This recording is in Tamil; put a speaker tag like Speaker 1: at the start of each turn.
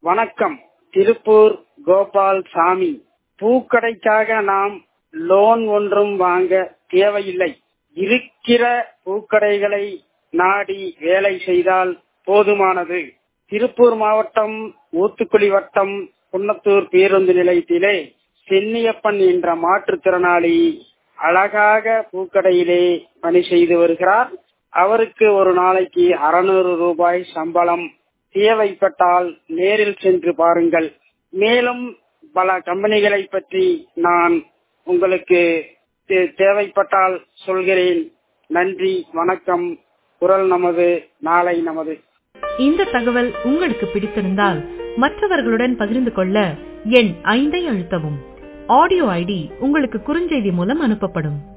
Speaker 1: வணக்கம். திருப்பூர் கோபால் சாமி. பூக்கடைக்காக நாம் லோன் ஒன்றும் வாங்க தேவையில்லை. இருக்கிற பூக்கடைகளை நாடி வேலை செய்தால் போதுமானது. திருப்பூர் மாவட்டம் ஊத்துக்குளி வட்டம் குன்னத்தூர் பேருந்து நிலையத்திலே சென்னியப்பன் என்ற மாற்றுத்திறனாளி அழகாக பூக்கடையிலே பணி செய்து வருகிறார். அவருக்கு ஒரு நாளைக்கு 600 ரூபாய் சம்பளம். தேவைப்பட்டால் நேரில் சென்று பாருங்கள். மேலும் பல கம்பெனிகளை பற்றி நான் உங்களுக்கு தேவைப்பட்டால் சொல்கிறேன். நன்றி, வணக்கம். குரல் நமது, நாளை நமது.
Speaker 2: இந்த தகவல் உங்களுக்கு பிடித்திருந்தால் மற்றவர்களுடன் பகிர்ந்து கொள்ள எண் 5 அழுத்தவும். ஆடியோ ஐடி உங்களுக்கு குறுஞ்செய்தி மூலம் அனுப்பப்படும்.